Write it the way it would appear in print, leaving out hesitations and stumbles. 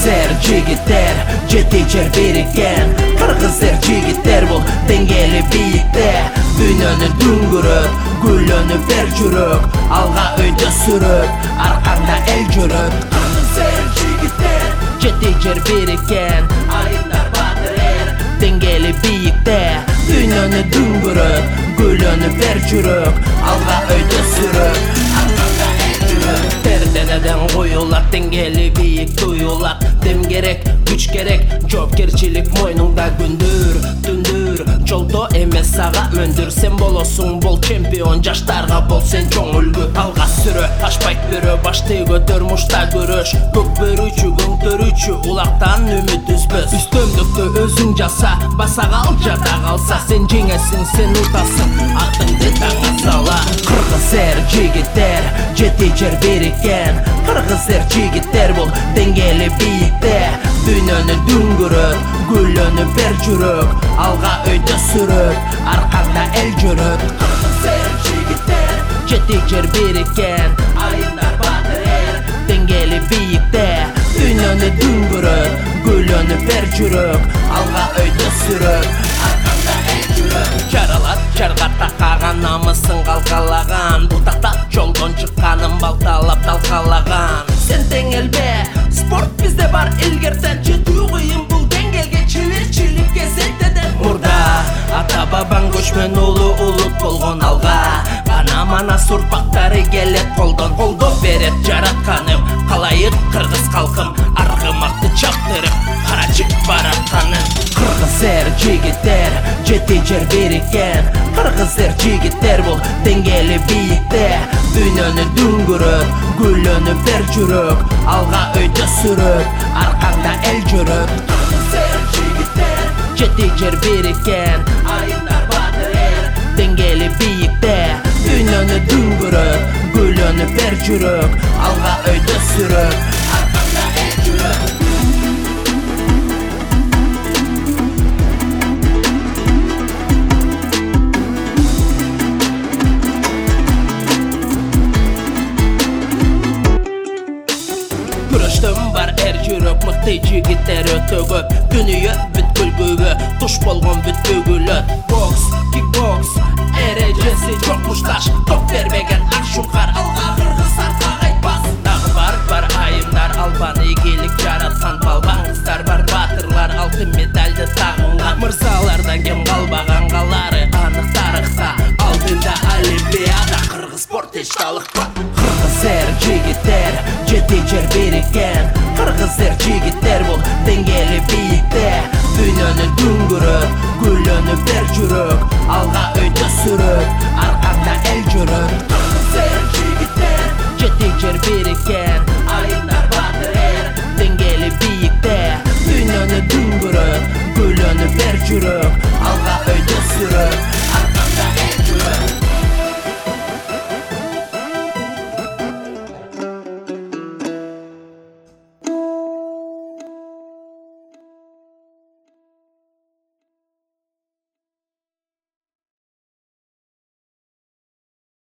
Kırgız jigitler жети жер birikкен. Kırgız jigitler bul dengeli biyikte. Dünyanı düngürüp gülönüp ver жүрөк. Alga öydü sürüp arkanda el жүрөк. Kırgız jigitler жети жер birikкен. Ayınlar batır er dengeli biyikte. Dünyanı düngürüp gülönüp ver жүрөк. Alga öydü sürüp arkanda el жүрөк. Perdeneden koyulat dengeli biyik duyulat. Dem gerek, güç gerek, жоопкерчилик мойнуңда күндүр, түндүр. Жолдо эмес сага мөндүр, сен болосуң бол чемпион, жаштарга бол сен чоң үлгү. Алга сүрө, ташпайт бөрө, башты көтөр, мушта көрөш. Көк бөрүчү, көңтөрүчү, улактан үмүт үзбөс. Үстөмдүктү өзүң жаса, баса кал жада калса. Сен жеңесиң, сен утасың, атыңды таңга сала. Кыргыз жигиттер, жети жер birikкен. Kırgız jigitler bul dengeli biyikte. Dünyanı düngürüp gülönüp ver жүрөк. Alga öydü sürüp arkanda el жүрөк. Kırgız jigitler жети жер birikken. Ayınlar batır er dengeli biyikte. Dünyanı düngürüp gülönüp ver жүрөк. Alga öydü sürüp arkanda el жүрөк. Чаралат чарга такаган, намысын калкалаган. Бутакта жолдон чыкканын балталап талкалаган. Сен деңелбе, спорт бизде бар илгертен. Жетүү кыйын бул деңгелге, чеберчиликке сентеден. Мурда ата бабаң көчмөн улу улут болгон алга. Ана мана сурпактары келет колдон. Колдоп берет жаратканым, калайык кыргыз калкым. Аргымакты чаптырып, карачык баратканым. Kırgız jigitler жети жер birikken. Kırgız jigitler bul dengeli biyikte. Dünyanı düngürüp gülönüp ver жүрөк. Alga öydü sürüp arkanda el жүрөк. Kırgız jigitler жети жер birikken. Ayınlar batır er dengeli biyikte. Dünyanı düngürüp gülönüp ver жүрөк. Alga öydü sürüp arkanda el жүрөк. Күрөштөн бар жүрөк, мыкты жигиттер өтө көп. Дүнүйө бүткүл күбө, туш болгон бүткүлөт. Бокс, кикбокс, эрежеси жок мушташ. Топ бербеген ак шуңкар, алга кыргыз артка кайтпас. Дагы бар айымдар, албан ийгилик жараткан. Балбан кыздар бар, батырлар алтын медальды тагынган. Мырзалардан кем калбаган, калары анык тарыхта. Алдында олимпиада, кыргыз спорт эч талыкпа. Kırgız jigitler жети жер birikken. Kırgız jigitler bul dengeli biyikte. Dünyanı düngürüp gülönüp ver жүрөк.